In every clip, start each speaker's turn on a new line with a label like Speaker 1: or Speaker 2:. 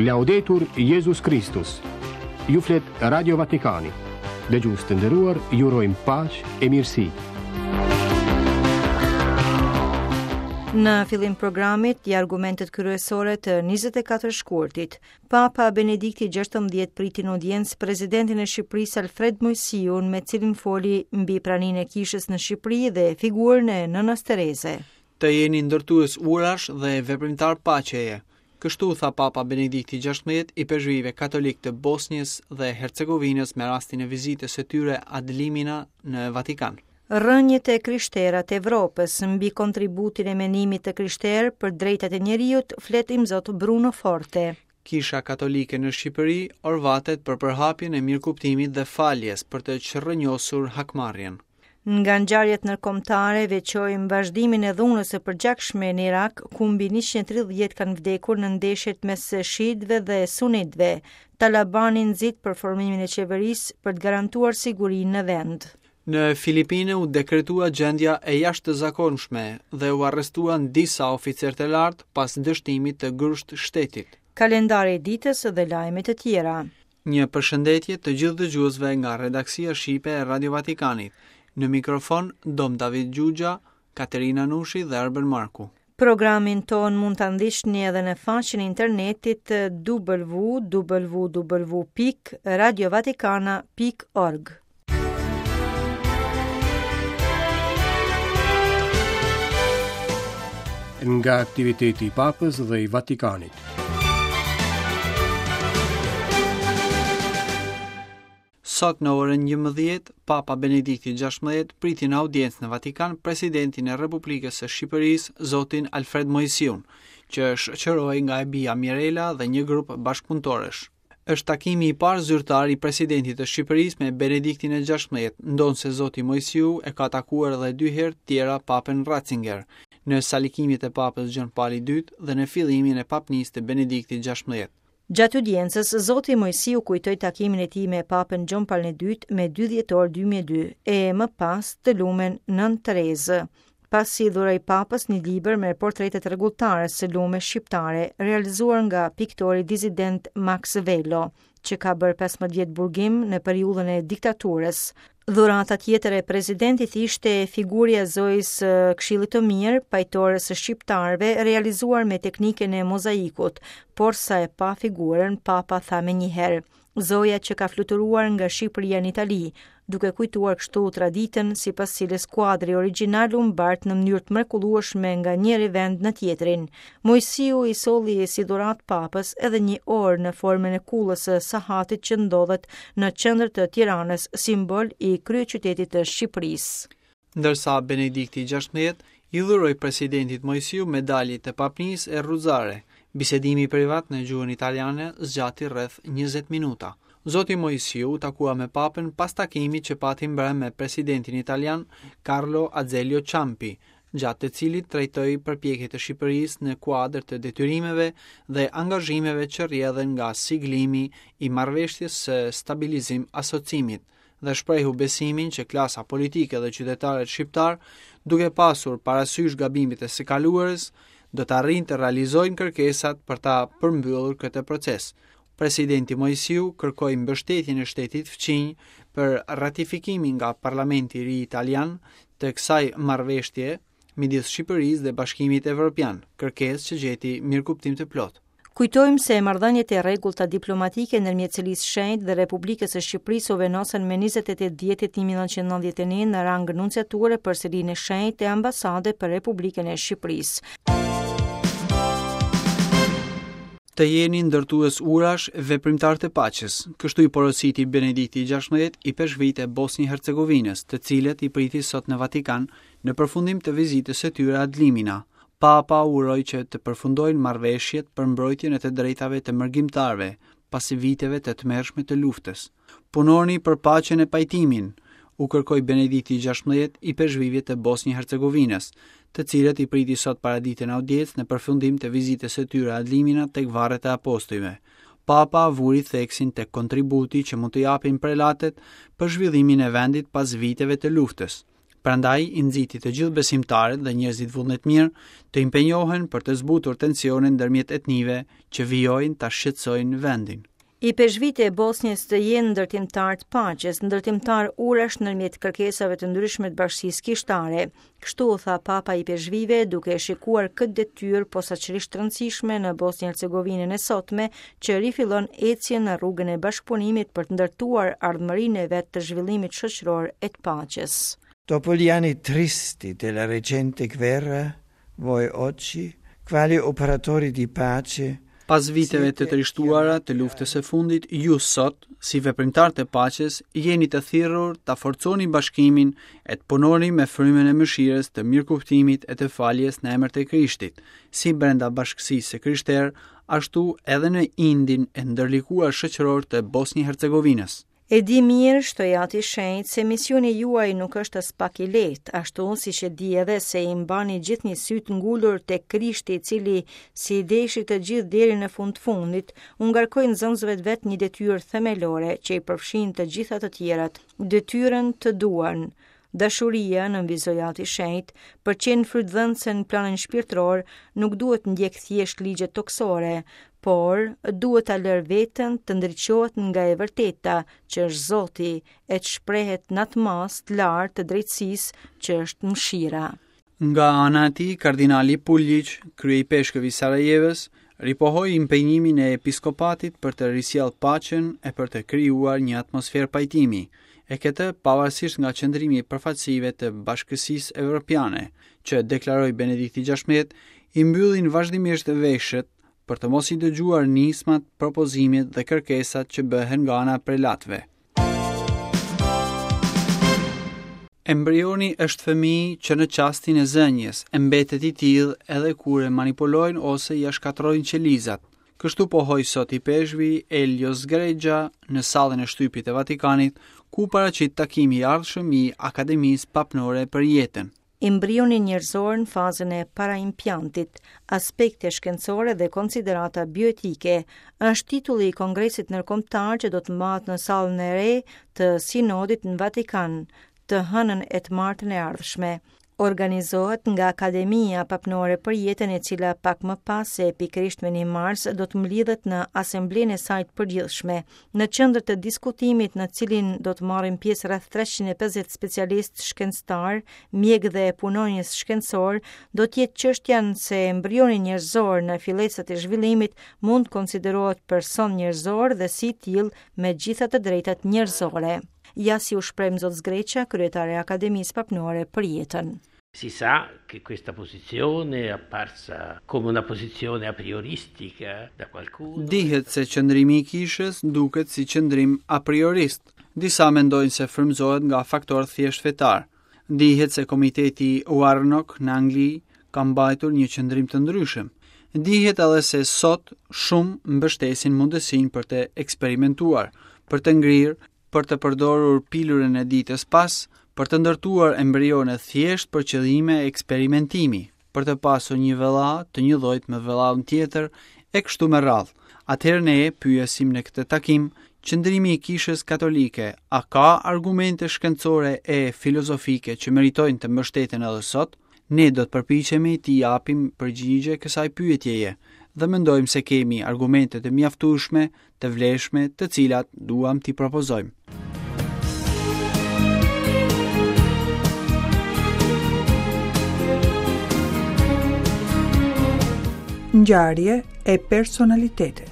Speaker 1: Laudetur Jesus Christus. Ju flet Radio Vatikani. Dëgjues të nderuar, ju urojmë paqë e mirësi.
Speaker 2: Në fillim programit, i argumentet kryesore të 24 shkurtit, Papa Benedikti XVI priti në audiencë presidentin e Shqipërisë Alfred Mojsiun, me cilin foli mbi praninë e kishës në Shqipëri dhe figurën e nënës Tereze.
Speaker 3: Të jeni ndërtues urash dhe veprimtar paqeje. Kështu tha Papa Benedikti XVI i peshqvive katolik të Bosnjës dhe Hercegovinës me rastin e vizitës së tyre ad limina në Vatikan.
Speaker 2: Rënjet e krishterët e Evropës mbi kontributin e menimit të krishterë për drejtat e njerëzit, flet imzot Bruno Forte.
Speaker 3: Kisha katolike në Shqipëri orvatet për përhapjen e mirëkuptimit dhe faljes për të çrrënjosur hakmarrjen.
Speaker 2: Nga ngjarjet ndërkombëtare veçojmë vazhdimin e dhunës së përgjakshme në Irak, ku mbi 130 kanë vdekur në ndeshjet mes shiitëve dhe sunitëve. Talabani nxit për formimin e qeverisë për të garantuar sigurinë në vend.
Speaker 3: Në Filipine u dekretua gjendja e jashtëzakonshme dhe u arrestuan disa oficerë të lartë pas dështimit të grusht shtetit.
Speaker 2: Kalendari i ditës dhe lajme të tjera.
Speaker 3: Një përshëndetje të gjithë dëgjuesve nga redaksia shqipe e Radio Vatikanit. Në mikrofon Dom David Gjugja, Katerina Nushi dhe Arben Marku.
Speaker 2: Programin ton mund të ndihni edhe në faqen e internetit www.radiovaticana.org.
Speaker 1: Nga aktiviteti i Papës dhe i Vatikanit.
Speaker 3: Sot në orën 11, Papa Benedikti XVI priti në audiencë në Vatikan presidentin e Republikës së Shqipërisë, zotin Alfred Mojsiun, që shoqërohej nga e bija Mirela dhe një grup bashkëpunëtorësh. Është takimi i parë zyrtar i presidentit të Shqipërisë me Benediktin e XVI, ndonse zoti Mojsiu e ka takuar edhe 2 herë tjera Papen Ratzinger, në salikimet e Papës Gjon Paul II dhe në fillimin e papnisë të Benediktit XVI.
Speaker 2: Gjatë audiencës, zoti Mojsiu kujtoi takimin e tij me Papën Gjon Paul II me 2 dhjetor 2002 e më pas të lumen Nën Terezë. Pasi dhuroi Papës një libër me portretet rregulltare së lumes shqiptare, realizuar nga piktori disident Max Vello, që ka bërë 15 vjet burgim në periudhën e diktaturës. Dhurata tjetër e presidentit ishte figurja e Zojës Këshillit të Mirë, pajtores së shqiptarëve, realizuar me teknikën e mozaikut, por sa e pa figurën, Papa tha menjëherë: Zoja që ka fluturuar nga Shqipëria në Itali, duke kujtuar kështu traditën sipas cilës kuadri origjinal u mbart në mënyrë të mrekullueshme nga njëri vend në tjetrin. Mojsiu i solli si dhuratë Papës edhe një orë në formën e kullës së Sahatit që ndodhet në qendër të Tiranës, simbol i kryeqytetit të Shqipërisë.
Speaker 3: Ndërsa Benedikti XVI i dhuroi presidentit Mojsiu medaljet e papnisë e Ruzare. Bisedimi privat në gjuhën italiane zgjati rreth 20 minuta. Zoti Mojsiu takua me Papën pas takimit që pati mbrëm me presidentin italian Carlo Azeglio Ciampi, gjatë të cilit trajtoi përpjekjet e Shqipërisë në kuadër të detyrimeve dhe angazhimeve që rrjedhen nga siglimi i marrëveshjes së stabilizim asociimit dhe shprehu besimin që klasa politike dhe qytetarët shqiptar, duke pasur parasysh gabimet e së kaluarës, do të arrijnë të realizojnë kërkesat për ta përmbyllur këtë proces. Presidenti Mojsiu kërkoi mbështetjen e shtetit fqinj për ratifikimin nga Parlamenti i ri italian të kësaj marrëveshje midis Shqipërisë dhe Bashkimit Evropian, kërkesë që gjeti mirëkuptim të plotë.
Speaker 2: Kujtojmë se marrëdhëniet e rregullta diplomatike ndërmjet Selisë Shenjtë dhe Republikës së Shqipërisë u vendosen me 28 dhjetit 1991 në rang nunciature për Selinë e Shenjtë e ambasade për Republikën e Shqipërisë.
Speaker 3: Të jeni ndërtues urash, veprimtar të paqes. Kështu i porositi Benedikti XVI i peshqvit e Bosnjë-Hercegovinës, të cilët i priti sot në Vatikan në përfundim të vizitës së tyre ad limina. Papa uroi që të përfundojnë marrëveshjet për mbrojtjen e të drejtave të mërgjimtarëve pasi viteve të tmerrshme të luftës. Punoni për paqen e pajtimin, u kërkoi Benedikti XVI i peshqvive të Bosnjë-Hercegovinës, të cilët i priti sot paraditën audiencë në përfundim të vizitës së tyre ad limina tek varret e apostujve. Papa vuri theksin tek kontributi që mund të japin prelatet për zhvillimin e vendit pas viteve të luftës. Prandaj i nxiti të gjithë besimtarët dhe njerëzit vullnet mirë të impenjohen për të zbutur tensionin ndërmjet etnive që vijojnë ta shqetësojnë vendin.
Speaker 2: I peshvite e Bosnjës të jenë ndërtimtar të paqes, ndërtimtar urash ndërmjet kërkesave të ndryshme të bashkisë kishtare. Kështu u tha Papa i peshvive duke shikuar këtë detyrë posaçërisht të rëndësishme në Bosnjë-Hercegovinën e sotme, që rifillon ecjen në rrugën e bashkëpunimit për të ndërtuar ardhmërinë e vet të zhvillimit shoqëror e të paqes.
Speaker 4: Dopo gli anni tristi della recente guerra, voi oggi, quali operatori di pace,
Speaker 3: pas viteve të trishtuara të luftës së fundit, ju sot, si veprimtar të paqes, jeni të thirrur ta forconi bashkimin e të punoni me frymën e mëshirës, të mirëkuptimit e të faljes në emër të Krishtit, si brenda bashkësisë së krishterë, ashtu edhe në indin e ndërlikuar shoqëror të Bosnjë-Hercegovinës.
Speaker 2: E di mirë, shtojati shenjtë, se misioni juaj nuk është as pak i lehtë, ashtu siç e di edhe se i mbani gjithnjë syt ngulur tek Krishti, i cili si deshi të gjithë deri në fundit, u ngarkoi nxënësve vet një detyrë themelore që i përfshin të gjitha të tjerat, detyrën të duan. Dashuria, nënvizoi ati shenjtë, për qenë frytdhënëse në planin shpirtëror, nuk duhet ndjek thjesht ligje toksore, por duhet ta lër veten të ndriçohet nga e vërteta, që është Zoti, e të shprehet në atë mas të lartë të drejtësisë, që është mëshira.
Speaker 3: Nga ana e tij, kardinali Puljic, krye i peshkëve i Sarajevës, ripohoi impenjimin e episkopatit për të risjellë paqen e për të krijuar një atmosferë pajtimi, e këtë pavarësisht nga qëndrimi i përfaqësive të Bashkësisë Evropiane, që deklaroi Benedikti XVI, i mbyllin vazhdimisht veshët për të mos i dëgjuar nismat, propozimet dhe kërkesat që bëhen nga ana e prelatëve. Embrioni është fëmijë që në çastin e zënjes e mbetet i tillë edhe kur e manipulojnë ose ja shkatrojnë qelizat. Kështu pohoi sot i peshvi Elio Zgregja në sallën e shtypit të Vatikanit, ku paraqit takimi i ardhshëm i Akademisë Papnore për Jetën.
Speaker 2: Embrioni njerëzor në fazën e paraimplantit, aspekte shkencore dhe konsiderata bioetike, është titulli i Kongresit Ndërkombëtar që do të mbahet në sallën e re të Sinodit në Vatikan, të hënën e të martën e ardhshme. Organizohet nga Akademia Papnore për Jetën, e cila pak më pas se pikërisht me 1 mars do të mlidhet në asemblenë e saj të përgjithshme. Në qendër të diskutimit, në cilin do të marrin pjesë rreth 350 specialistë shkencëtar, mjek dhe punonjës shkencor, do të jetë çështja se embrioni njerëzor në fillesat e zhvillimit mund të konsiderohet person njerëzor dhe si tillë me gjitha të drejtat njerëzore. Ja si u shpreh Zot Zgreqa, kryetare e Akademisë Papnore për Jetën.
Speaker 5: Si sa che questa posizione è apparsa come una posizione a prioristica da qualcuno.
Speaker 3: Dihet se qëndrimi i kishës duket si qëndrim a priorist. Disa mendojnë se frymëzohet nga faktor thjesht fetar. Dihet se komiteti Warnock në Angli ka mbajtur një qëndrim të ndryshëm. Dihet edhe se sot shumë mbështesin mundësinë për të eksperimentuar, për të ngrirë, për të përdorur pilurën e ditës pas, për të ndërtuar embrione thjesht për qëllime eksperimentimi, për të pasur një vëlla të një llojit me vëllaun tjetër e kështu me radhë. Atëherë ne pyesim në këtë takim, qëndrimi i Kishës Katolike, a ka argumente shkencore e filozofike që meritojnë të mbështeten edhe sot? Ne do të përpiqemi t'i japim përgjigje kësaj pyetjeje dhe mendojmë se kemi argumente të mjaftueshme, të vlefshme, të cilat duam t'i propozojmë.
Speaker 6: Ngjarje e personalitete.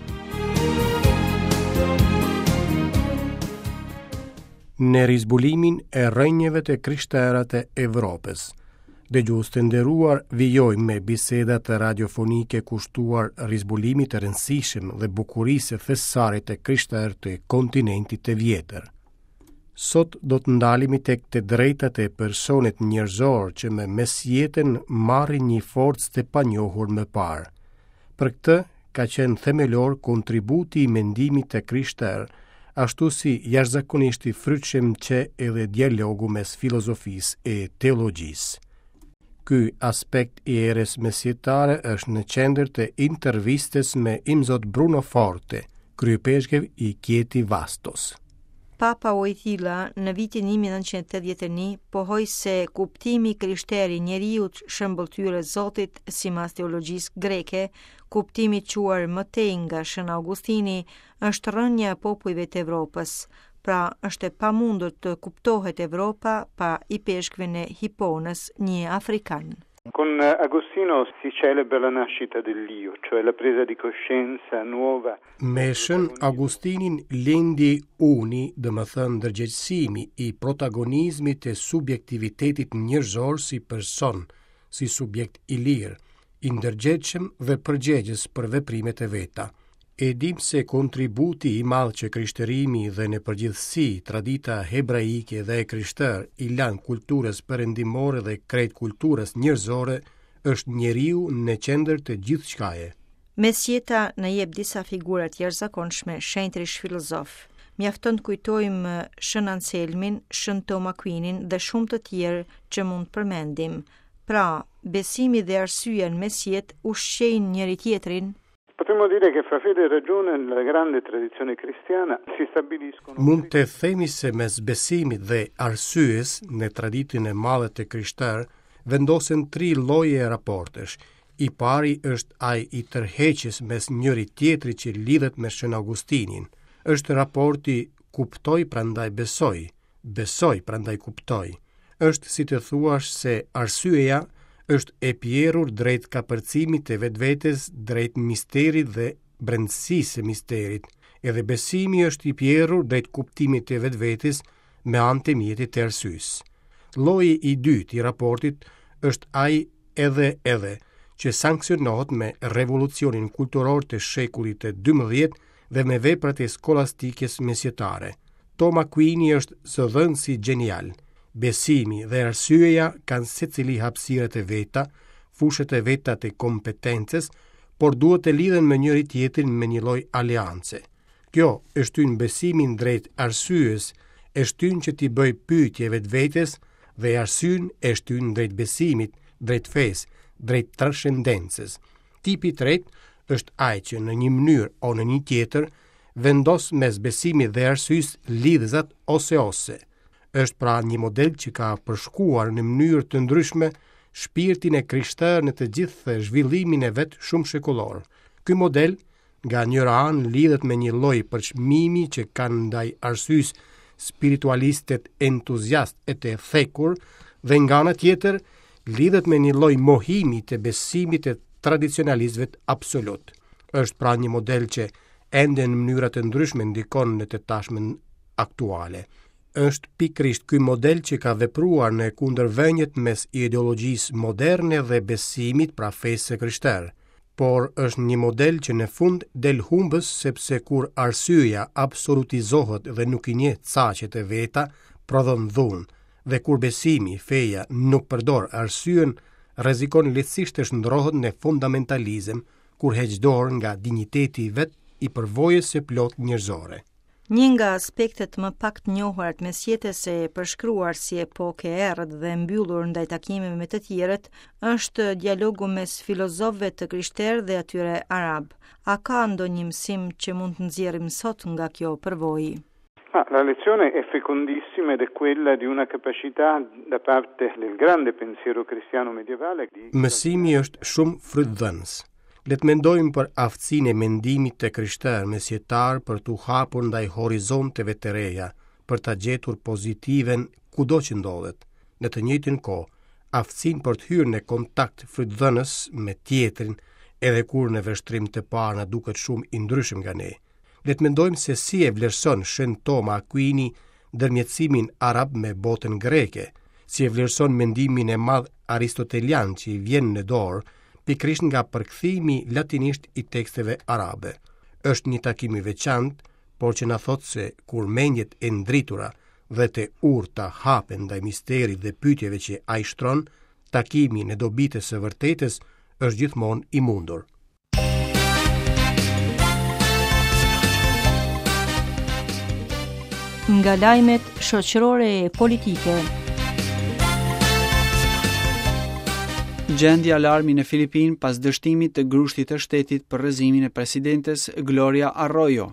Speaker 1: Në rizbulimin e rrënjeve të krishterat e Evropës, dëgjues të nderuar, vijojmë me bisedat radiofonike kushtuar rizbulimit të rëndësishëm dhe bukurisë thesare të krishterë të kontinentit të vjetër. Sot do të ndalemi tek të drejtat e personit njerëzor që me mesjetën marrin një forcë të panjohur më parë. Për këtë ka qenë themelor kontributi i mendimit të krishterë, ashtu si jashtëzakonisht i frytshëm që edhe dialogu mes filozofisë e teologjisë. Ky aspekt i erës mesjetare është në qendër të intervistës me imzot Bruno Forte, kryepeshkëv i Chieti Vastos.
Speaker 2: Papa Wojtyla në vitin 1981 pohoi se kuptimi krishter i njeriut shëmbëltyre Zotit sipas teologjisë greke, kuptimi quar më tej nga Shën Augustini, është rënja e popujve të Evropës. Pra, është e pamundur të kuptohet Evropa pa i peshkve në Hiponës, një afrikan.
Speaker 7: Con Agostino si celebra la nascita dell'io, cioè la presa di coscienza nuova.
Speaker 1: Me Shën Augustinin lindi uni, dhe më thënë ndërgjegjësimi i protagonizmit e subjektivitetit njerëzor si person, si subjekt i lirë, i ndërgjegjshëm dhe përgjegjës për veprimet e veta. E dim se kontributi i madh që krishtërimi dhe në përgjithësi tradita hebraike dhe e krishtër i lan kulturës perëndimore dhe krejt kulturës njerëzore është njeriu në qendër të gjithçkaje.
Speaker 2: Mesjeta në jep disa figura të jashtëzakonshme shenjtërish filozof. Mjafton të kujtojmë Shën Anselmin, Shën Tom Aquinin dhe shumë të tjerë që mund të përmendim. Pra, besimi dhe arsyeja në mesjet ushqejnë njëri tjetrin.
Speaker 7: Potremmo dire che fra fede e ragione nella grande tradizione cristiana si stabiliscono.
Speaker 1: Mund të themi se mes besimit dhe arsyes në traditën e madhe të krishterë vendosen 3 lloje raportesh. I pari është ai i tërheqjes mes njëri tjetrit që lidhet me Shën Augustinin. Është raporti kuptoj prandaj besoj, besoj prandaj kuptoj. Është si të thuash se arsyeja është e pjerur drejt kapërcimit të vetvetes, drejt misterit dhe brendësisë së misterit. Edhe besimi është i pjerur drejt kuptimit të vetvetes me anë të mjetit të arsyes. Lloji i dytë i raportit është ai edhe që sanksionohet me revolucionin kulturor të shekullit të 12 dhe me veprat e skolastikës mesjetare. Tom Aquini është zëdhënësi gjenial. Besimi dhe arsyeja kanë secili hapësirat e veta, fushët e veta të kompetencës, por duhet të lidhen me njëri tjetrin me një lloj aleance. Kjo e shtyn besimin drejt arsyes, e shtyn që t'i bëj pyetje vetvetes dhe arsyen e shtyn drejt besimit, drejt fesë, drejt transcendencës. Tipi i tretë është ai që në një mënyrë o në një tjetër vendos mes besimit dhe arsyes lidhëzat ose. Është pra një model që ka përshkuar në mënyrë të ndryshme shpirtin e krishterë në të gjithë zhvillimin e vet shumë shekullor. Ky model nga njëra anë lidhet me një lloj përçmimi që kanë ndaj arsyes spiritualistët entuziast e të thekur dhe nga ana tjetër lidhet me një lloj mohimi të besimit të tradicionalistëve absolut. Është pra një model që ende në mënyra të ndryshme ndikon në të tashmen aktuale. Është pikrisht ky model që ka vepruar në kundërvënjet mes ideologjisë moderne dhe besimit pra fesë krishterë. Por është një model që në fund del humbës sepse kur arsyeja absolutizohet dhe nuk i njeh caqet e veta, prodhon dhunë, dhe kur besimi, feja, nuk përdor arsyen, rrezikon lehtësisht të shndrohet në fundamentalizëm, kur heq dorë nga dinjiteti i vet i përvojës së plot njerëzore.
Speaker 2: Një nga aspektet më pak të njohura të mesjetës e përshkruar si epokë e errët dhe mbyllur ndaj takimeve me të tjerët është dialogu mes filozofëve të krishterë dhe atyre arab. A ka ndonjë mësim që mund të nxjerrim sot nga kjo përvojë?
Speaker 7: La lezione è fecondissima ed è quella di una capacità da parte del grande pensiero cristiano medievale.
Speaker 1: Mësimi është shumë frytdhënës. Le të mendojmë për aftësinë e mendimit të krishterë mesjetar për t'u hapur ndaj horizonteve të reja, për ta gjetur pozitiven kudo që ndodhet. Në të njëjtën kohë, aftësinë për të hyrë në kontakt frytdhënës me tjetrin, edhe kur në vështrim të parë na duket shumë i ndryshëm nga ne. Le të mendojmë se si e vlerëson Shën Tom Aquini ndërmjetësimin arab me botën greke, si e vlerëson mendimin e madh aristotelian që i vjen në dorë, pikrisht nga përkthimi latinisht i teksteve arabe. Është një takim i veçantë, por që na thot se kur mendjet e ndritura dhe të urta hapen ndaj misterit dhe pyetjeve që ai shtron, takimi në dobitë së vërtetës është gjithmonë i mundur.
Speaker 2: Nga lajmet shoqërore e politike.
Speaker 3: Gjendja alarmi në Filipinë pas dështimit të grushtit të shtetit për rrëzimin e presidentes Gloria Arroyo.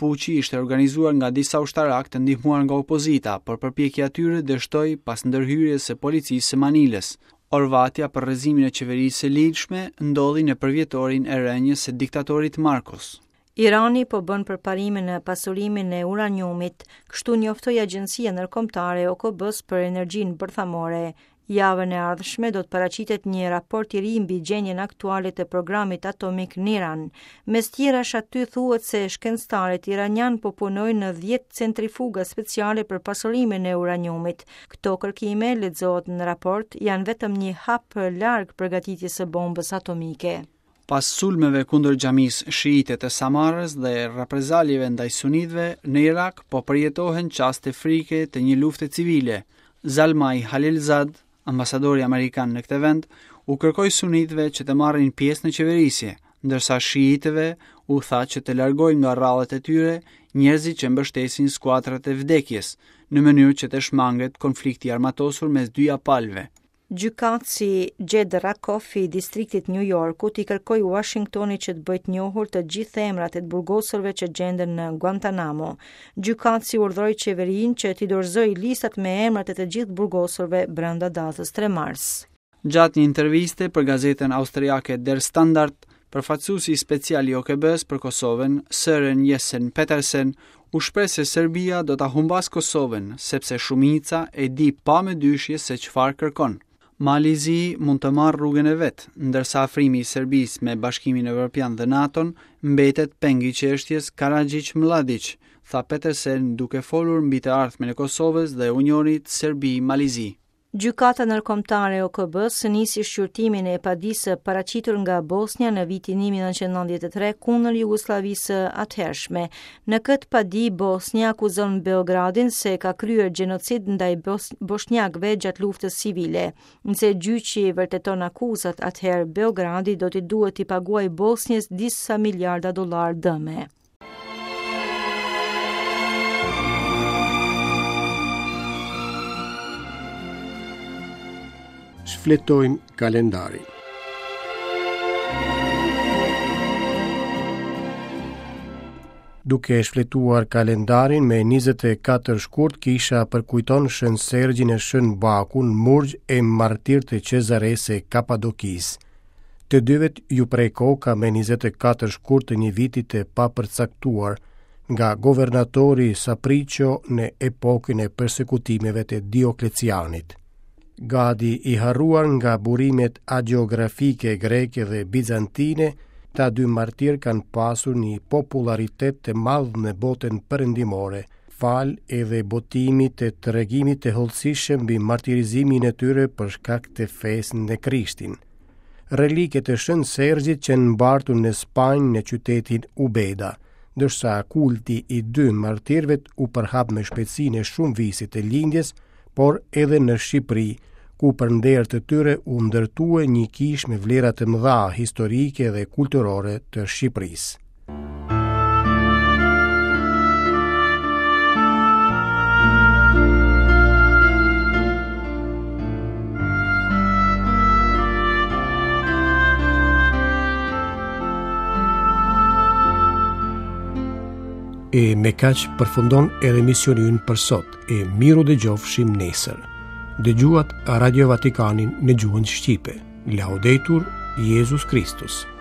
Speaker 3: puçi ishte organizuar nga disa ushtarak të ndihmuar nga opozita, por përpjekja e tyre dështoi pas ndërhyrjes së policisë së Manilës. Orvatja për rrezimin e qeverisë së lidhshme ndodhi në përvjetorin e rënjes së diktatorit Marcos.
Speaker 2: Irani po bën përparime në pasurimin e uraniumit, kështu njoftoi Agjencia Ndërkombëtare e OKB-s për Energjinë Bërthamore. Javën e ardhshme do të paraqitet një raport i ri mbi gjendjen aktuale të programit atomik në Iran. Mes tjerash aty thuhet se shkencëtarët iranian po punojnë në 10 centrifuga speciale për pasurimin e uraniumit. Këto kërkime, lexohet në raport, janë vetëm një hap larg përgatitjes së bombës atomike.
Speaker 3: Pas sulmeve kundër xhamisë shiite të Samarës dhe reprezaljeve ndaj sunitëve në Irak, po përjetohen çaste frike të një lufte civile. Zalmai Khalilzad, ambasadori amerikan në këtë vend, u kërkoi sunitëve që të marrin pjesë në qeverisje, ndërsa shiitëve u tha që të largojnë nga rrallet e tyre njerëzit që mbështesin skuadrat e vdekjes, në mënyrë që të shmanget konflikti armatosur mes dy palëve.
Speaker 2: Gjykatësi Jed Rakoff i distriktit New Yorkut i kërkoi Washingtonit që të bëjë të njohur të gjithë emrat e të burgosurve që gjenden në Guantanamo. Gjykatësi urdhëroi qeverinë që t'i dorëzojë listat me emrat e të gjithë burgosurve brenda datës 3 mars.
Speaker 3: Gjatë një interviste për gazetën austriake Der Standard, përfaqësuesi special i OKB-s për Kosovën, Søren Jessen-Petersen, u shpreh se Serbia do ta humbas Kosovën, sepse shumica e di pa me dyshje se çfarë kërkon. Malizi mund të marrë rrugën e vet, ndërsa afrimi i Serbisë me Bashkimin Evropian dhe NATO-n mbetet peng i çështjes Karadzic-Mladic, tha Petersen duke folur mbi të ardhmen e Kosovës dhe Unionit Serbi-Malizi.
Speaker 2: Gjykata ndërkombëtare e OKB-s nisi shqyrtimin e padisë paraqitur nga Bosnia në vitin 1993 kundër Jugosllavisë së atëhershme. Në këtë padi Bosnia akuzon Beogradin se ka kryer gjenocid ndaj bosnjakëve gjatë luftës civile. Nëse gjyqi vërteton akuzat, atëherë Beogradi do t'i duhet t'i paguajë Bosnjës disa miliarda dollar dëme.
Speaker 1: Shfletojmë kalendarin. Duke shfletuar kalendarin me 24 shkurt, kisha përkujton Shën Sergjin e Shën Bakun, murgj e martir të Cezarese Kapadokis. Të dyvet ju prej koka me 24 shkurt të një viti të papërcaktuar nga governatori Sapricio në epokën e persekutimeve të Dioklecianit. Gati i harruar nga burimet hagiografike greke dhe bizantine, ta dy martir kanë pasur një popularitet të madh në botën perëndimore, fal edhe botimit të tregimit të hollësishëm mbi martirizimin e tyre për shkak të fesë në Krishtin. Reliket e Shën Sergjit që mbartur në Spanjë në qytetin Ubeda, ndërsa kulti i dy martirëve u përhap me shpejtësinë e shumë visit të lindjes, por edhe në Shqipëri, ku për nder të tyre u ndërtue një kish me vlera të mëdha historike dhe kulturore të Shqipërisë. E me kaq përfundon edhe misioni ynë për sot, e miru dëgjofshim nesër. Dëgjuat Radio Vatikanin në gjuhën shqipe. Laudetur Jesus Christus.